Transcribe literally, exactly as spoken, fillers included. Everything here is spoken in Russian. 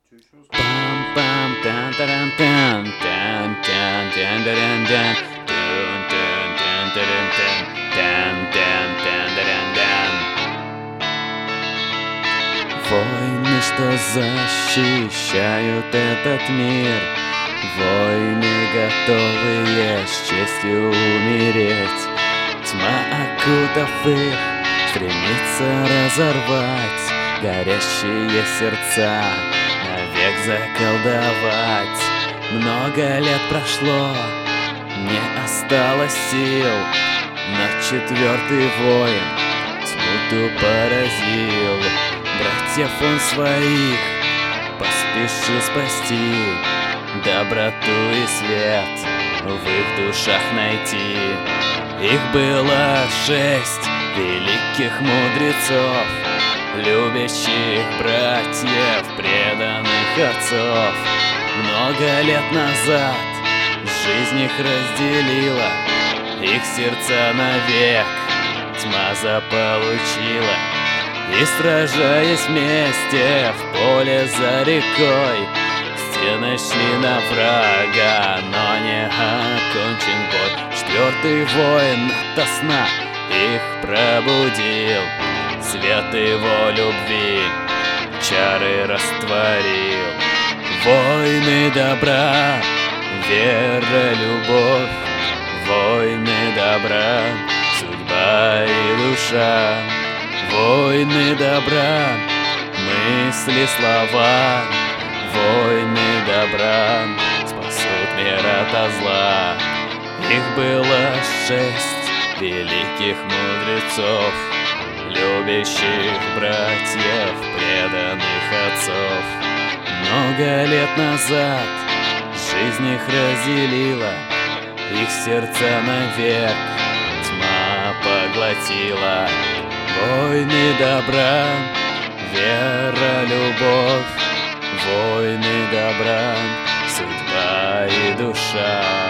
Пам пам тан таран тан тан тан тан таран тан тун тун тун таран тан тан тан тан таран тан. Войны, что защищают этот мир, войны, готовые с честью умереть. Тьма, окутав их, стремится разорвать горящие сердца, навек заколдовать. Много лет прошло, не осталось сил, но четвертый воин тьму поразил. Братьев он своих поспешил спасти, доброту и свет в их душах найти. Их было шесть великих мудрецов, любящих братьев, преданных отцов. Много лет назад жизнь их разделила, их сердца навек тьма заполучила. И сражаясь вместе в поле за рекой, стены шли на врага, но не окончен бой. Четвертый воин ото сна их пробудил, свет его любви чары растворил. Войны добра, вера, любовь, войны добра, судьба и душа. Войны добра, мысли, слова, войны добра спасут мир ото зла. Их было шесть великих мудрецов, любящих братьев, преданных отцов. Много лет назад жизнь их разделила, их сердца навек тьма поглотила. Войны добра, вера, любовь, войны добра, судьба и душа.